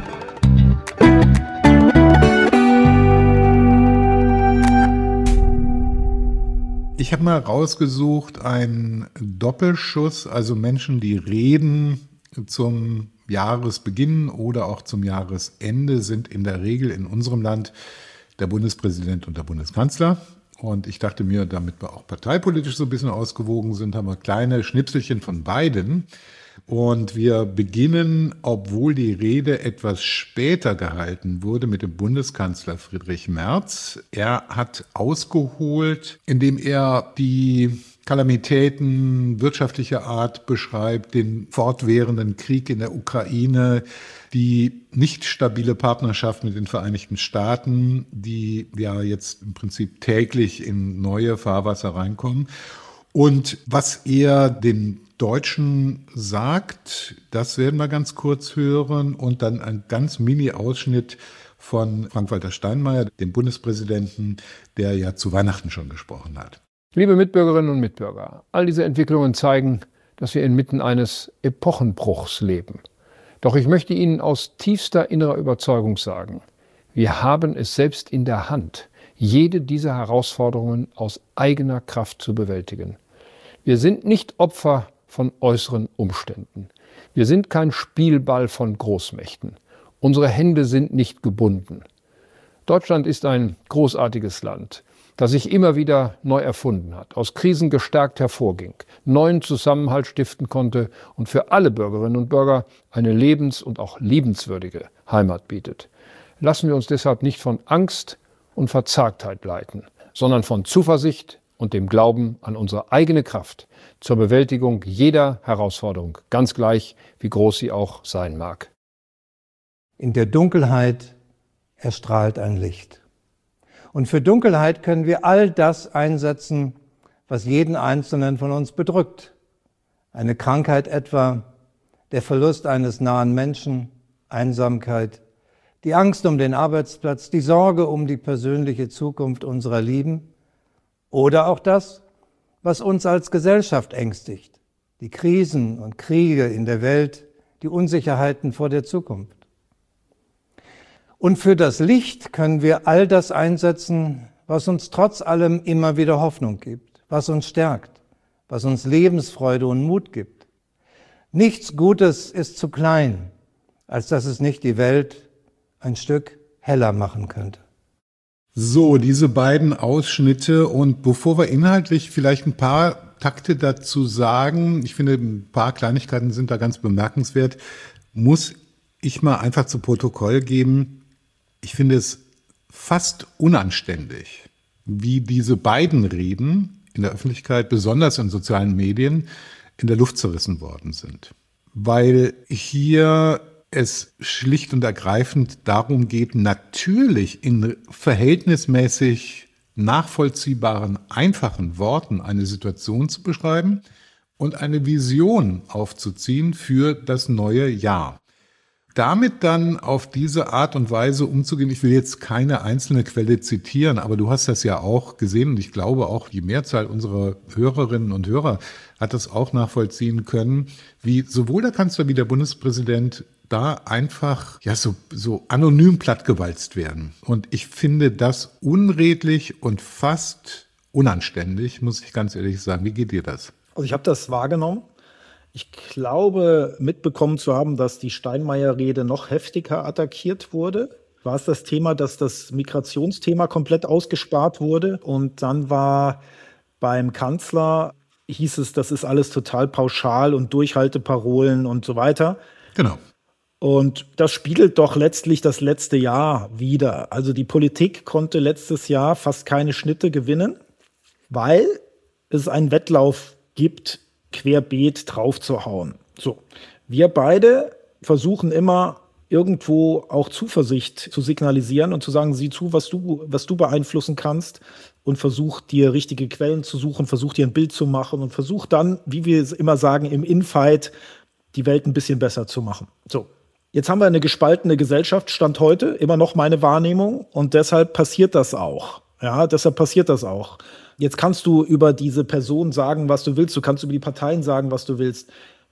Ich habe mal rausgesucht, einen Doppelschuss, also Menschen, die reden zum Jahresbeginn oder auch zum Jahresende, sind in der Regel in unserem Land der Bundespräsident und der Bundeskanzler. Und ich dachte mir, damit wir auch parteipolitisch so ein bisschen ausgewogen sind, haben wir kleine Schnipselchen von beiden. Und wir beginnen, obwohl die Rede etwas später gehalten wurde, mit dem Bundeskanzler Friedrich Merz. Er hat ausgeholt, indem er die Kalamitäten wirtschaftlicher Art beschreibt, den fortwährenden Krieg in der Ukraine, die nicht stabile Partnerschaft mit den Vereinigten Staaten, die ja jetzt im Prinzip täglich in neue Fahrwasser reinkommen. Und was er den Deutschen sagt, das werden wir ganz kurz hören und dann ein ganz Mini-Ausschnitt von Frank-Walter Steinmeier, dem Bundespräsidenten, der ja zu Weihnachten schon gesprochen hat. Liebe Mitbürgerinnen und Mitbürger, all diese Entwicklungen zeigen, dass wir inmitten eines Epochenbruchs leben. Doch ich möchte Ihnen aus tiefster innerer Überzeugung sagen, wir haben es selbst in der Hand, jede dieser Herausforderungen aus eigener Kraft zu bewältigen. Wir sind nicht Opfer von äußeren Umständen. Wir sind kein Spielball von Großmächten. Unsere Hände sind nicht gebunden. Deutschland ist ein großartiges Land, das sich immer wieder neu erfunden hat, aus Krisen gestärkt hervorging, neuen Zusammenhalt stiften konnte und für alle Bürgerinnen und Bürger eine lebens- und auch liebenswürdige Heimat bietet. Lassen wir uns deshalb nicht von Angst und Verzagtheit leiten, sondern von Zuversicht und dem Glauben an unsere eigene Kraft zur Bewältigung jeder Herausforderung, ganz gleich, wie groß sie auch sein mag. In der Dunkelheit erstrahlt ein Licht. Und für Dunkelheit können wir all das einsetzen, was jeden Einzelnen von uns bedrückt. Eine Krankheit etwa, der Verlust eines nahen Menschen, Einsamkeit, die Angst um den Arbeitsplatz, die Sorge um die persönliche Zukunft unserer Lieben oder auch das, was uns als Gesellschaft ängstigt, die Krisen und Kriege in der Welt, die Unsicherheiten vor der Zukunft. Und für das Licht können wir all das einsetzen, was uns trotz allem immer wieder Hoffnung gibt, was uns stärkt, was uns Lebensfreude und Mut gibt. Nichts Gutes ist zu klein, als dass es nicht die Welt ein Stück heller machen könnte. So, diese beiden Ausschnitte, und bevor wir inhaltlich vielleicht ein paar Takte dazu sagen, ich finde, ein paar Kleinigkeiten sind da ganz bemerkenswert, muss ich mal einfach zu Protokoll geben. Ich finde es fast unanständig, wie diese beiden Reden in der Öffentlichkeit, besonders in sozialen Medien, in der Luft zerrissen worden sind. Weil hier es schlicht und ergreifend darum geht, natürlich in verhältnismäßig nachvollziehbaren, einfachen Worten eine Situation zu beschreiben und eine Vision aufzuziehen für das neue Jahr. Damit dann auf diese Art und Weise umzugehen, ich will jetzt keine einzelne Quelle zitieren, aber du hast das ja auch gesehen und ich glaube auch die Mehrzahl unserer Hörerinnen und Hörer hat das auch nachvollziehen können, wie sowohl der Kanzler wie der Bundespräsident da einfach ja so, so anonym plattgewalzt werden. Und ich finde das unredlich und fast unanständig, muss ich ganz ehrlich sagen. Wie geht dir das? Also ich habe das wahrgenommen. Ich glaube, mitbekommen zu haben, dass die Steinmeier-Rede noch heftiger attackiert wurde. War es das Thema, dass das Migrationsthema komplett ausgespart wurde? Und dann war beim Kanzler, hieß es, das ist alles total pauschal und Durchhalteparolen und so weiter. Genau. Und das spiegelt doch letztlich das letzte Jahr wider. Also die Politik konnte letztes Jahr fast keine Schnitte gewinnen, weil es einen Wettlauf gibt, querbeet drauf zu hauen. So, wir beide versuchen immer irgendwo auch Zuversicht zu signalisieren und zu sagen, sieh zu, was du, was du beeinflussen kannst und versuch dir richtige Quellen zu suchen, versuch dir ein Bild zu machen und versuch dann, wie wir es immer sagen, im Infight die Welt ein bisschen besser zu machen. So, jetzt haben wir eine gespaltene Gesellschaft, Stand heute, immer noch meine Wahrnehmung und deshalb passiert das auch. Ja, deshalb passiert das auch. Jetzt kannst du über diese Person sagen, was du willst. Du kannst über die Parteien sagen, was du willst.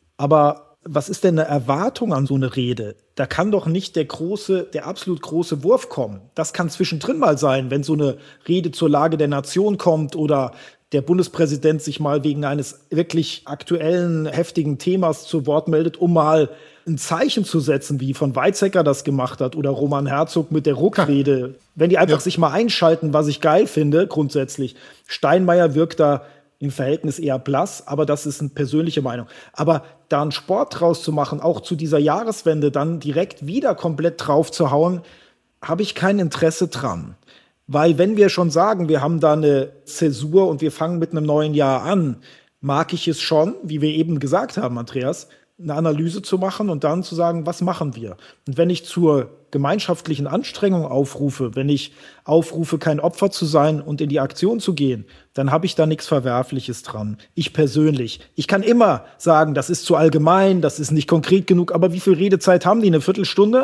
Aber was ist denn eine Erwartung an so eine Rede? Da kann doch nicht der große, der absolut große Wurf kommen. Das kann zwischendrin mal sein, wenn so eine Rede zur Lage der Nation kommt oder der Bundespräsident sich mal wegen eines wirklich aktuellen, heftigen Themas zu Wort meldet, um mal ein Zeichen zu setzen, wie von Weizsäcker das gemacht hat oder Roman Herzog mit der Ruck-Rede. Wenn die einfach ja. sich mal einschalten, was ich geil finde, grundsätzlich. Steinmeier wirkt da im Verhältnis eher blass, aber das ist eine persönliche Meinung. Aber da einen Sport draus zu machen, auch zu dieser Jahreswende dann direkt wieder komplett drauf zu hauen, habe ich kein Interesse dran. Weil wenn wir schon sagen, wir haben da eine Zäsur und wir fangen mit einem neuen Jahr an, mag ich es schon, wie wir eben gesagt haben, Andreas, eine Analyse zu machen und dann zu sagen, was machen wir? Und wenn ich zur gemeinschaftlichen Anstrengung aufrufe, wenn ich aufrufe, kein Opfer zu sein und in die Aktion zu gehen, dann habe ich da nichts Verwerfliches dran. Ich persönlich. Ich kann immer sagen, das ist zu allgemein, das ist nicht konkret genug, aber wie viel Redezeit haben die? Eine Viertelstunde?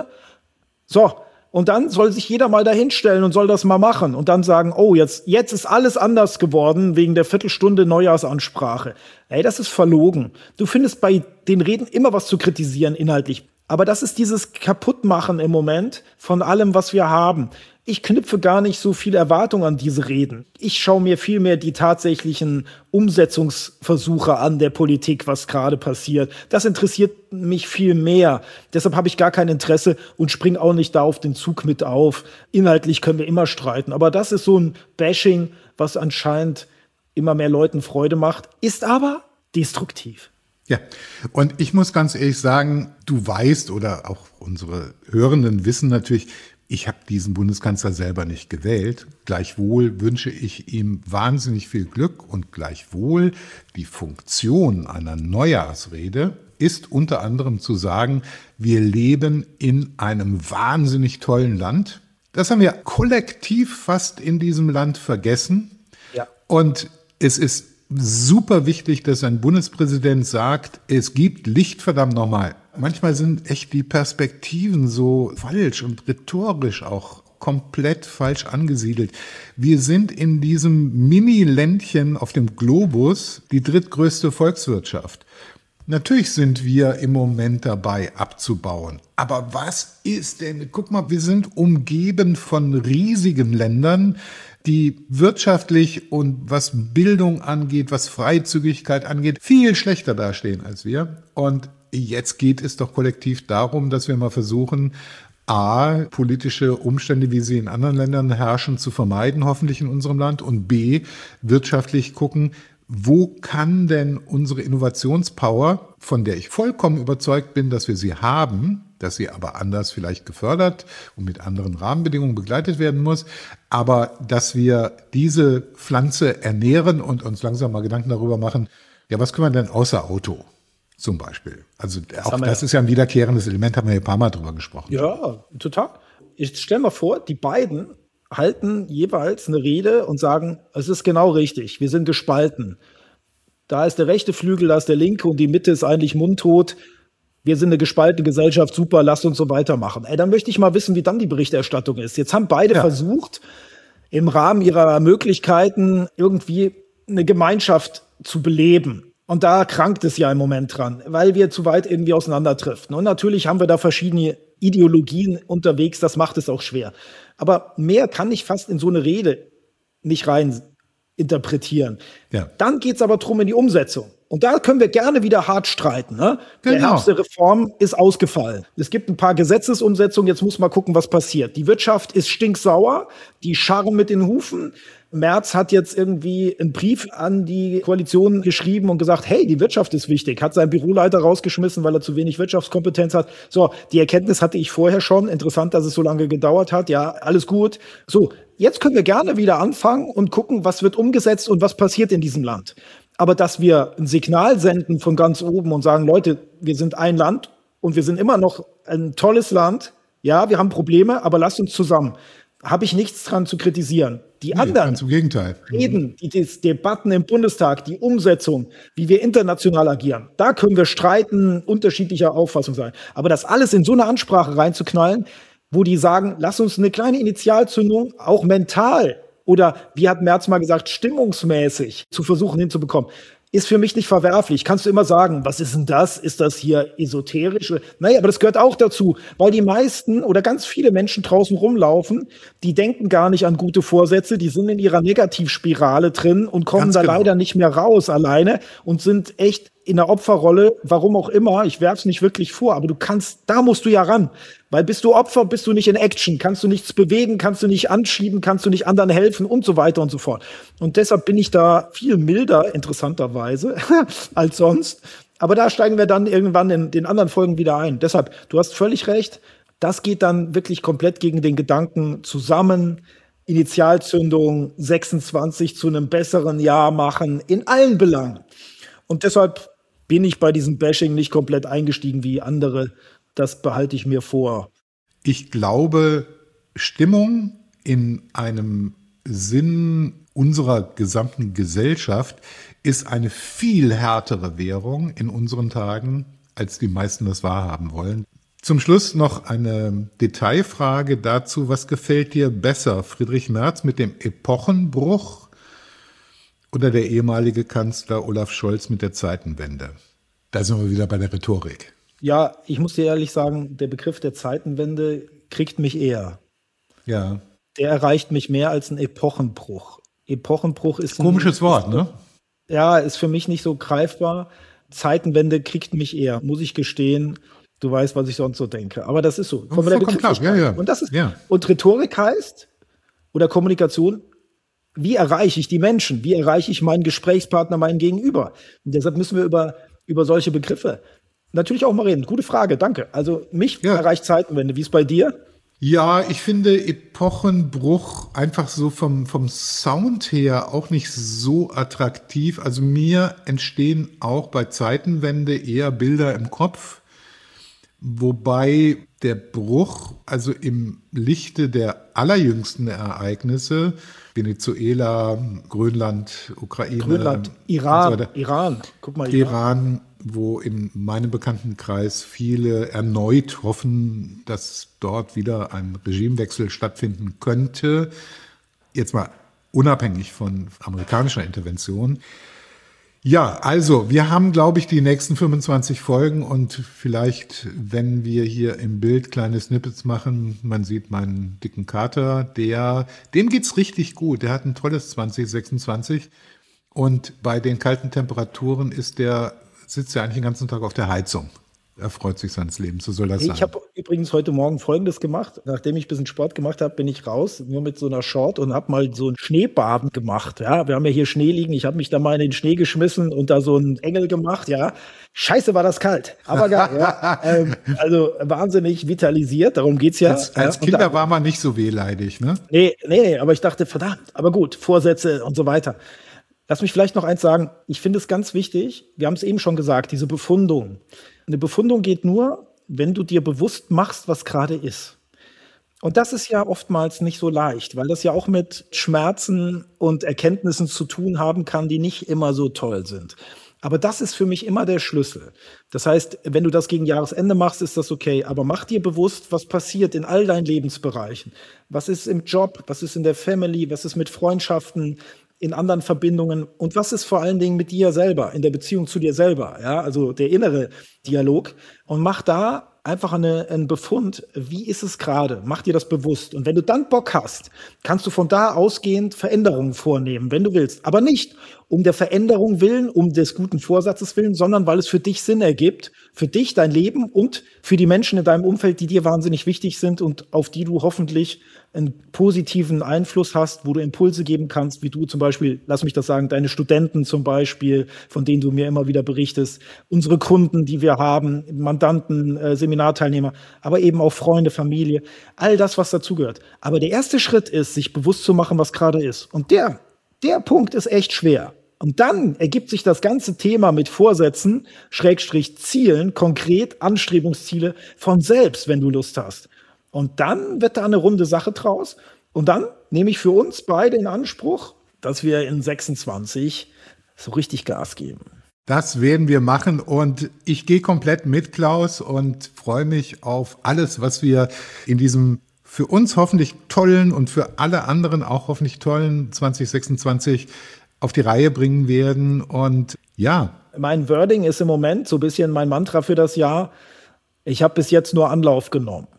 So. Und dann soll sich jeder mal dahinstellen und soll das mal machen und dann sagen, oh, jetzt, jetzt ist alles anders geworden wegen der Viertelstunde Neujahrsansprache. Ey, das ist verlogen. Du findest bei den Reden immer was zu kritisieren inhaltlich. Aber das ist dieses Kaputtmachen im Moment von allem, was wir haben. Ich knüpfe gar nicht so viel Erwartung an diese Reden. Ich schaue mir vielmehr die tatsächlichen Umsetzungsversuche an der Politik, was gerade passiert. Das interessiert mich viel mehr. Deshalb habe ich gar kein Interesse und springe auch nicht da auf den Zug mit auf. Inhaltlich können wir immer streiten. Aber das ist so ein Bashing, was anscheinend immer mehr Leuten Freude macht, ist aber destruktiv. Ja, und ich muss ganz ehrlich sagen, du weißt oder auch unsere Hörenden wissen natürlich, ich habe diesen Bundeskanzler selber nicht gewählt. Gleichwohl wünsche ich ihm wahnsinnig viel Glück und gleichwohl die Funktion einer Neujahrsrede ist unter anderem zu sagen, wir leben in einem wahnsinnig tollen Land. Das haben wir kollektiv fast in diesem Land vergessen. Ja. Und es ist super wichtig, dass ein Bundespräsident sagt, es gibt Licht, verdammt nochmal. Manchmal sind echt die Perspektiven so falsch und rhetorisch auch komplett falsch angesiedelt. Wir sind in diesem Mini-Ländchen auf dem Globus die drittgrößte Volkswirtschaft. Natürlich sind wir im Moment dabei abzubauen. Aber was ist denn, guck mal, wir sind umgeben von riesigen Ländern, die wirtschaftlich und was Bildung angeht, was Freizügigkeit angeht, viel schlechter dastehen als wir. Und jetzt geht es doch kollektiv darum, dass wir mal versuchen, A, politische Umstände, wie sie in anderen Ländern herrschen, zu vermeiden, hoffentlich in unserem Land, und B, wirtschaftlich gucken, wo kann denn unsere Innovationspower, von der ich vollkommen überzeugt bin, dass wir sie haben, dass sie aber anders vielleicht gefördert und mit anderen Rahmenbedingungen begleitet werden muss, aber dass wir diese Pflanze ernähren und uns langsam mal Gedanken darüber machen, ja, was können wir denn außer Auto zum Beispiel? Also das auch das ist ja ein wiederkehrendes Element, haben wir hier ein paar Mal drüber gesprochen. Ja, total. Ich stell mal vor, die beiden halten jeweils eine Rede und sagen, es ist genau richtig, wir sind gespalten. Da ist der rechte Flügel, da ist der linke und die Mitte ist eigentlich mundtot. Wir sind eine gespaltene Gesellschaft, super, lasst uns so weitermachen. Ey, dann möchte ich mal wissen, wie dann die Berichterstattung ist. Jetzt haben beide ja. versucht, im Rahmen ihrer Möglichkeiten irgendwie eine Gemeinschaft zu beleben. Und da krankt es ja im Moment dran, weil wir zu weit irgendwie auseinanderdriften. Und natürlich haben wir da verschiedene Ideologien unterwegs, das macht es auch schwer. Aber mehr kann ich fast in so eine Rede nicht rein interpretieren. Ja. Dann geht's aber drum in die Umsetzung. Und da können wir gerne wieder hart streiten. Ne? Genau. Der Herbst der Reform ist ausgefallen. Es gibt ein paar Gesetzesumsetzungen, jetzt muss man gucken, was passiert. Die Wirtschaft ist stinksauer, die scharren mit den Hufen. Merz hat jetzt irgendwie einen Brief an die Koalition geschrieben und gesagt, hey, die Wirtschaft ist wichtig, hat seinen Büroleiter rausgeschmissen, weil er zu wenig Wirtschaftskompetenz hat. So, die Erkenntnis hatte ich vorher schon. Interessant, dass es so lange gedauert hat. Ja, alles gut. So, jetzt können wir gerne wieder anfangen und gucken, was wird umgesetzt und was passiert in diesem Land. Aber dass wir ein Signal senden von ganz oben und sagen, Leute, wir sind ein Land und wir sind immer noch ein tolles Land. Ja, wir haben Probleme, aber lasst uns zusammen. Habe ich nichts dran zu kritisieren. Die nee, anderen ganz im Gegenteil. Reden, die, die Debatten im Bundestag, die Umsetzung, wie wir international agieren, da können wir streiten, unterschiedlicher Auffassung sein. Aber das alles in so eine Ansprache reinzuknallen, wo die sagen, lass uns eine kleine Initialzündung, auch mental, oder wie hat Merz mal gesagt, stimmungsmäßig zu versuchen hinzubekommen, ist für mich nicht verwerflich. Kannst du immer sagen, was ist denn das? Ist das hier esoterisch? Naja, aber das gehört auch dazu, weil die meisten oder ganz viele Menschen draußen rumlaufen, die denken gar nicht an gute Vorsätze, die sind in ihrer Negativspirale drin und kommen ganz da genau. leider nicht mehr raus alleine und sind echt in der Opferrolle, warum auch immer, ich werf's nicht wirklich vor, aber du kannst, da musst du ja ran. Weil bist du Opfer, bist du nicht in Action, kannst du nichts bewegen, kannst du nicht anschieben, kannst du nicht anderen helfen und so weiter und so fort. Und deshalb bin ich da viel milder, interessanterweise, als sonst. Aber da steigen wir dann irgendwann in den anderen Folgen wieder ein. Deshalb, du hast völlig recht, das geht dann wirklich komplett gegen den Gedanken zusammen, Initialzündung sechsundzwanzig zu einem besseren Jahr machen, in allen Belangen. Und deshalb bin ich bei diesem Bashing nicht komplett eingestiegen wie andere. Das behalte ich mir vor. Ich glaube, Stimmung in einem Sinn unserer gesamten Gesellschaft ist eine viel härtere Währung in unseren Tagen, als die meisten das wahrhaben wollen. Zum Schluss noch eine Detailfrage dazu. Was gefällt dir besser, Friedrich Merz mit dem Epochenbruch oder der ehemalige Kanzler Olaf Scholz mit der Zeitenwende? Da sind wir wieder bei der Rhetorik. Ja, ich muss dir ehrlich sagen, der Begriff der Zeitenwende kriegt mich eher. Ja. der erreicht mich mehr als ein Epochenbruch. Epochenbruch ist ein komisches Wort, ne? Ja, ist für mich nicht so greifbar. Zeitenwende kriegt mich eher, muss ich gestehen. Du weißt, was ich sonst so denke. Aber das ist so. Von der klar. Ja, ja. Und das ist, ja. Und Rhetorik heißt, oder Kommunikation, wie erreiche ich die Menschen? Wie erreiche ich meinen Gesprächspartner, meinen Gegenüber? Und deshalb müssen wir über, über solche Begriffe natürlich auch mal reden. Gute Frage, danke. Also mich ja. erreicht Zeitenwende. Wie ist bei dir? Ja, ich finde Epochenbruch einfach so vom, vom Sound her auch nicht so attraktiv. Also mir entstehen auch bei Zeitenwende eher Bilder im Kopf, wobei der Bruch, also im Lichte der allerjüngsten Ereignisse, Venezuela, Grönland, Ukraine, Grönland, Iran, so Iran, guck mal, Iran. Iran, wo in meinem Bekanntenkreis viele erneut hoffen, dass dort wieder ein Regimewechsel stattfinden könnte. Jetzt mal unabhängig von amerikanischer Intervention. Ja, also wir haben, glaube ich, die nächsten fünfundzwanzig Folgen und vielleicht, wenn wir hier im Bild kleine Snippets machen, man sieht meinen dicken Kater, der, dem geht's richtig gut. Der hat ein tolles zwanzig sechsundzwanzig und bei den kalten Temperaturen ist der, sitzt er eigentlich den ganzen Tag auf der Heizung. Er freut sich seines Lebens, so soll das hey, sein. Ich habe übrigens heute Morgen Folgendes gemacht. Nachdem ich ein bisschen Sport gemacht habe, bin ich raus, nur mit so einer Short und habe mal so ein Schneebaden gemacht. Ja, wir haben ja hier Schnee liegen. Ich habe mich da mal in den Schnee geschmissen und da so einen Engel gemacht. Ja, scheiße, war das kalt. Aber geil. ja. ähm, also wahnsinnig vitalisiert, darum geht's ja. Als, als ja, Kinder da, war man nicht so wehleidig, ne? Nee, nee, aber ich dachte, verdammt, aber gut, Vorsätze und so weiter. Lass mich vielleicht noch eins sagen. Ich finde es ganz wichtig, wir haben es eben schon gesagt, diese Befundung. Eine Befundung geht nur, wenn du dir bewusst machst, was gerade ist. Und das ist ja oftmals nicht so leicht, weil das ja auch mit Schmerzen und Erkenntnissen zu tun haben kann, die nicht immer so toll sind. Aber das ist für mich immer der Schlüssel. Das heißt, wenn du das gegen Jahresende machst, ist das okay. Aber mach dir bewusst, was passiert in all deinen Lebensbereichen. Was ist im Job, was ist in der Family, was ist mit Freundschaften, in anderen Verbindungen und was ist vor allen Dingen mit dir selber, in der Beziehung zu dir selber, ja, also der innere Dialog und mach da einfach eine, einen Befund, wie ist es gerade, mach dir das bewusst und wenn du dann Bock hast, kannst du von da ausgehend Veränderungen vornehmen, wenn du willst, aber nicht um der Veränderung willen, um des guten Vorsatzes willen, sondern weil es für dich Sinn ergibt, für dich, dein Leben und für die Menschen in deinem Umfeld, die dir wahnsinnig wichtig sind und auf die du hoffentlich einen positiven Einfluss hast, wo du Impulse geben kannst, wie du zum Beispiel, lass mich das sagen, deine Studenten zum Beispiel, von denen du mir immer wieder berichtest, unsere Kunden, die wir haben, Mandanten, äh, Seminarteilnehmer, aber eben auch Freunde, Familie, all das, was dazugehört. Aber der erste Schritt ist, sich bewusst zu machen, was gerade ist. Und der, der Punkt ist echt schwer. Und dann ergibt sich das ganze Thema mit Vorsätzen, Schrägstrich Zielen, konkret Anstrebungsziele von selbst, wenn du Lust hast. Und dann wird da eine runde Sache draus. Und dann nehme ich für uns beide in Anspruch, dass wir in sechsundzwanzig so richtig Gas geben. Das werden wir machen und ich gehe komplett mit, Klaus, und freue mich auf alles, was wir in diesem für uns hoffentlich tollen und für alle anderen auch hoffentlich tollen zwanzig sechsundzwanzig auf die Reihe bringen werden. Und ja. Mein Wording ist im Moment so ein bisschen mein Mantra für das Jahr. Ich habe bis jetzt nur Anlauf genommen.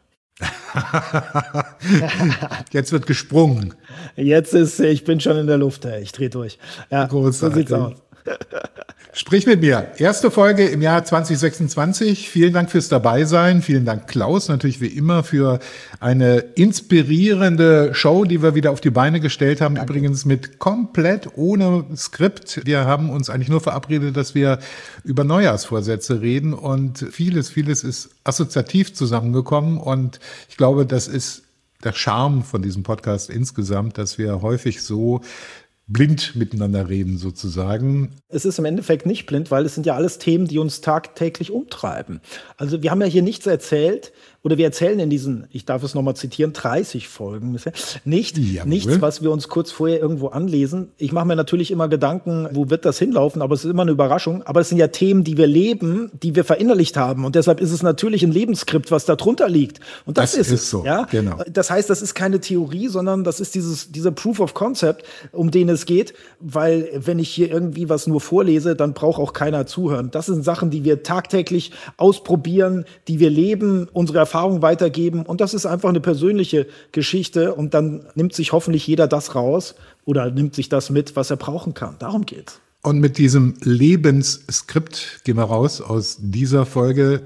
Jetzt wird gesprungen. Jetzt ist, ich bin schon in der Luft, ey. Ich drehe durch. Ja, großartig. So sieht's aus. Sprich mit mir. Erste Folge im Jahr zwanzig sechsundzwanzig. Vielen Dank fürs Dabeisein. Vielen Dank, Klaus, natürlich wie immer für eine inspirierende Show, die wir wieder auf die Beine gestellt haben. Danke. Übrigens mit komplett ohne Skript. Wir haben uns eigentlich nur verabredet, dass wir über Neujahrsvorsätze reden und vieles, vieles ist assoziativ zusammengekommen und ich glaube, das ist der Charme von diesem Podcast insgesamt, dass wir häufig so blind miteinander reden sozusagen. Es ist im Endeffekt nicht blind, weil es sind ja alles Themen, die uns tagtäglich umtreiben. Also wir haben ja hier nichts erzählt oder wir erzählen in diesen, ich darf es nochmal zitieren, dreißig Folgen bisher, nicht, nichts, was wir uns kurz vorher irgendwo anlesen. Ich mache mir natürlich immer Gedanken, wo wird das hinlaufen, aber es ist immer eine Überraschung. Aber es sind ja Themen, die wir leben, die wir verinnerlicht haben und deshalb ist es natürlich ein Lebensskript, was da drunter liegt. Und das, das ist, ist es. So, ja? Genau. Das heißt, das ist keine Theorie, sondern das ist dieses, dieser Proof of Concept, um den es es geht, weil wenn ich hier irgendwie was nur vorlese, dann braucht auch keiner zuhören. Das sind Sachen, die wir tagtäglich ausprobieren, die wir leben, unsere Erfahrungen weitergeben und das ist einfach eine persönliche Geschichte und dann nimmt sich hoffentlich jeder das raus oder nimmt sich das mit, was er brauchen kann. Darum geht's. Und mit diesem Lebensskript gehen wir raus aus dieser Folge.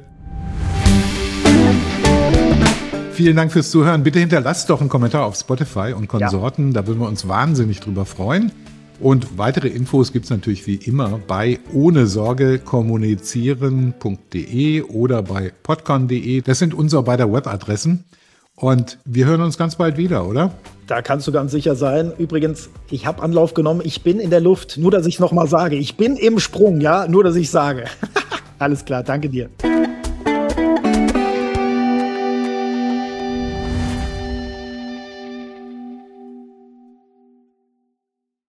Vielen Dank fürs Zuhören. Bitte hinterlasst doch einen Kommentar auf Spotify und Konsorten. Ja. Da würden wir uns wahnsinnig drüber freuen. Und weitere Infos gibt es natürlich wie immer bei ohne Sorge kommunizieren punkt de oder bei podcon punkt de. Das sind unsere beiden Webadressen. Und wir hören uns ganz bald wieder, oder? Da kannst du ganz sicher sein. Übrigens, ich habe Anlauf genommen. Ich bin in der Luft. Nur, dass ich es nochmal sage. Ich bin im Sprung, ja? Nur, dass ich sage. Alles klar, danke dir.